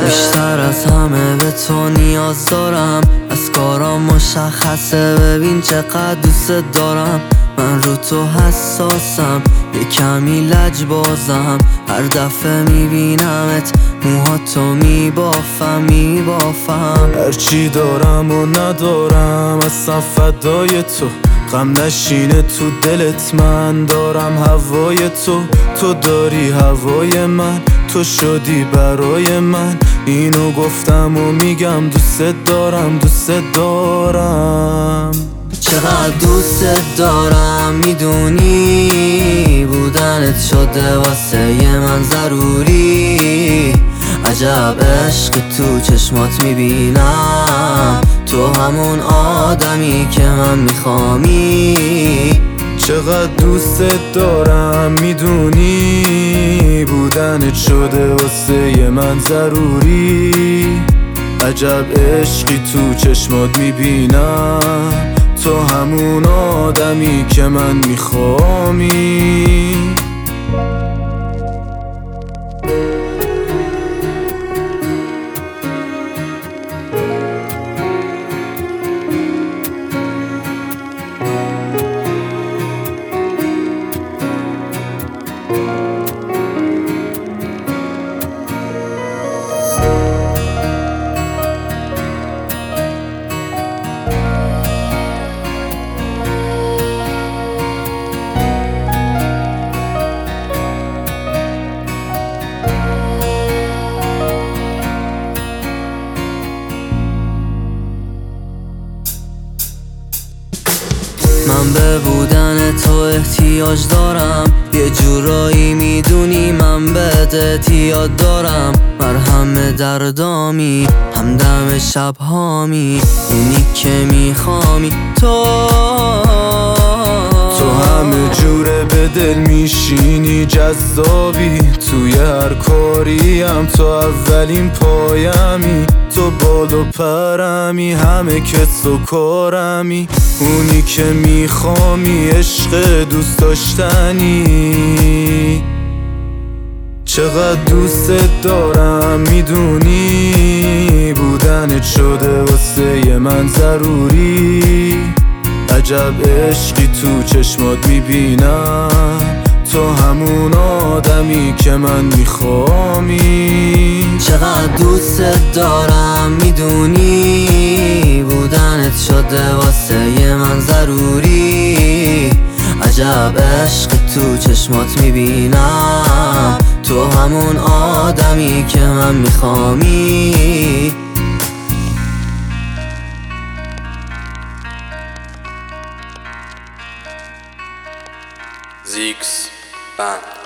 بیشتر از همه به تو نیاز دارم، از کارام مشخصه، ببین چقدر دوست دارم. من رو تو حساسم، یه کمی لجبازم، هر دفعه میبینمت موهاتو میبافم. هرچی دارم و ندارم اصلا فدای تو، غم نشینه تو دلت، من دارم هوای تو، تو داری هوای من، تو شدی برای من. اینو گفتم و میگم دوست دارم، دوست دارم. چقدر دوست دارم میدونی، بودنت شده واسه من ضروری. عجب عشق تو چشمات میبینم، تو همون آدمی که من میخوامی. چقدر دوست دارم میدونی، بودنت شده واسه من ضروری. عجب عشقی تو چشمات میبینم، تو همون آدمی که من میخوامی. من به بودن تو احتیاج دارم، یه جورایی میدونی من بهت اعتیاد دارم. مرهم دردامی، همدم شبهامی، اونی که میخوامی تو همه جوره به دل میشینی، جذابی توی هر کاریم، تو اولین پایمی، تو بال و پرمی، همه کس و کارمی، اونی که میخوامی، عشق دوست داشتنی. چقدر دوست دارم میدونی، بودنت شده واسه من ضروری. عجب عشقی تو چشمات میبینم، تو همون آدمی که من میخوامی. چقدر دوست دارم میدونی، بودنت شده واسه من ضروری. عجب عشق تو چشمات میبینم، تو همون آدمی که من میخوامی. زیکس بند.